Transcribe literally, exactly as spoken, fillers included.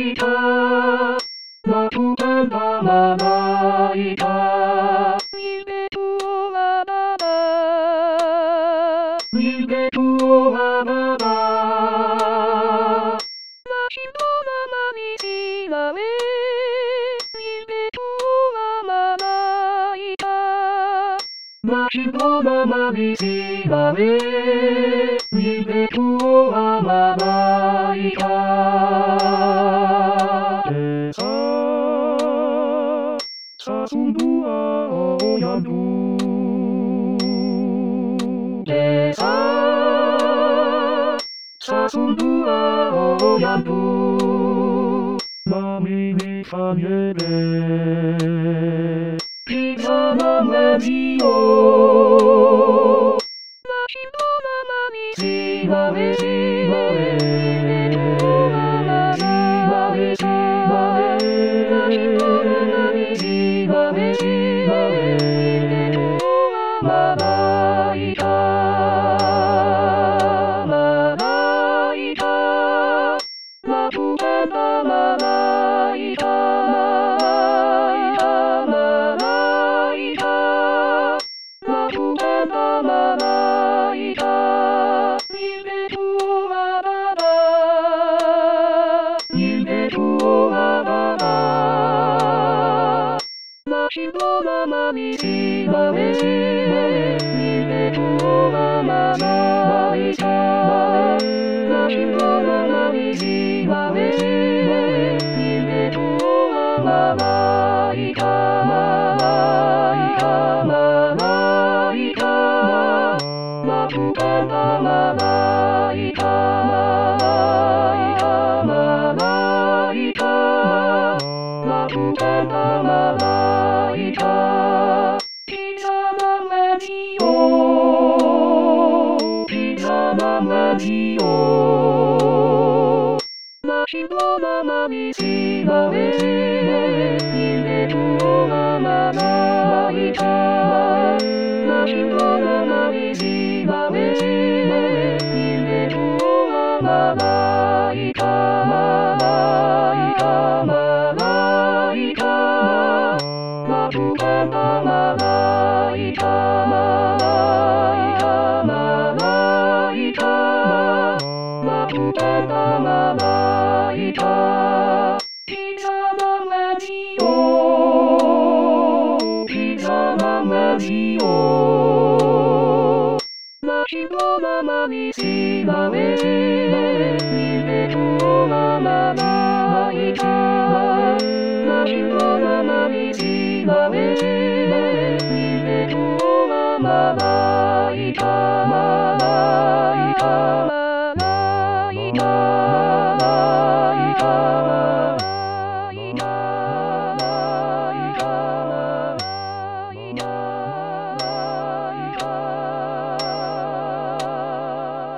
いた。ラプペがまな板。 リベトオワババ。 リベトオワババ。 ラシドラマにしられ。リベトオワまな板。 ラシドラマにしられ。リベトオワまな板。でささすのはおやど。でささすのはおやど。波にさげれピザなレディオ。 ラシドラマにしられしられしられしられしられしられまな板まな板ラプペがまな板まな板ラプペがまな板リベトオワババリベトオワババラシドラマにしられしられリベトオワまな板ラシドラマにしられしられリベトオワまな板まな板まな板ラプペがまな板まな板まな板ラプペがまな板ピザなレディオピザなレディオラシドラマにしられしられリベトオワまな板ラシドラマにしられしられリベトオワまな板まな板まな板ラプペがまな板まな板まな板ラプペがまな板ピザなレディオピザなレディオラシドラマにしられしられリベトオワまな板ラシドラマにしられしられリベトオワまな板まな板